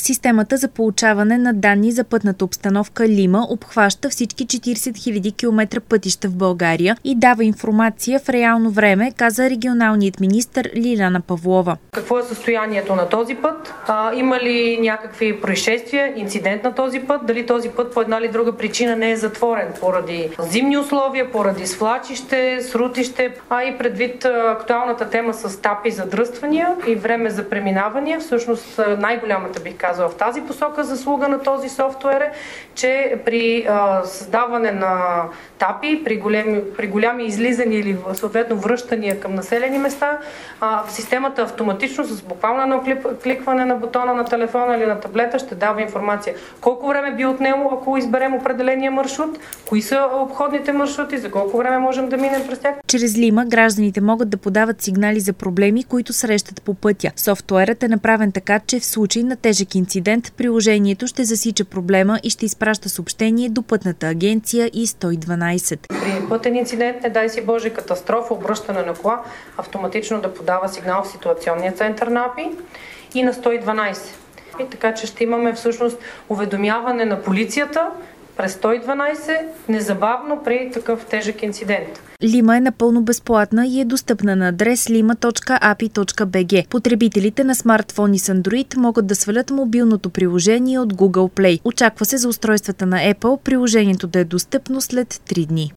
Системата за получаване на данни за пътната обстановка Лима обхваща всички 40 000 км пътища в България и дава информация в реално време, каза регионалният министър Лиляна Павлова. Какво е състоянието на този път? Има ли някакви происшествия, инцидент на този път? Дали този път по една или друга причина не е затворен поради зимни условия, поради свлачище, срутище, и предвид актуалната тема с тапи за дръствания и време за преминавания. Всъщност най-голямата, бих казала, в тази посока заслуга на този софтуер е, че при създаване на тапи, при голями излизания или съответно връщания към населени места, системата автоматично с буквално едно кликване на бутона на телефона или на таблета ще дава информация колко време би отнело, ако изберем определения маршрут, кои са обходните маршрути, за колко време можем да минем през тях. Чрез Лима гражданите могат да подават сигнали за проблеми, които срещат по пътя. Софтуерът е направен така, че в случай на тежък инцидент, приложението ще засича проблема и ще изпраща съобщение до пътната агенция и 112. При пътен инцидент, не дай си Боже, катастрофа, обръщане на кола, автоматично да подава сигнал в ситуационния център на АПИ и на 112. И така че ще имаме всъщност уведомяване на полицията през 112 незабавно при такъв тежък инцидент. Лима е напълно безплатна и е достъпна на адрес lima.api.bg. Потребителите на смартфони с Android могат да свалят мобилното приложение от Google Play. Очаква се за устройствата на Apple приложението да е достъпно след 3 дни.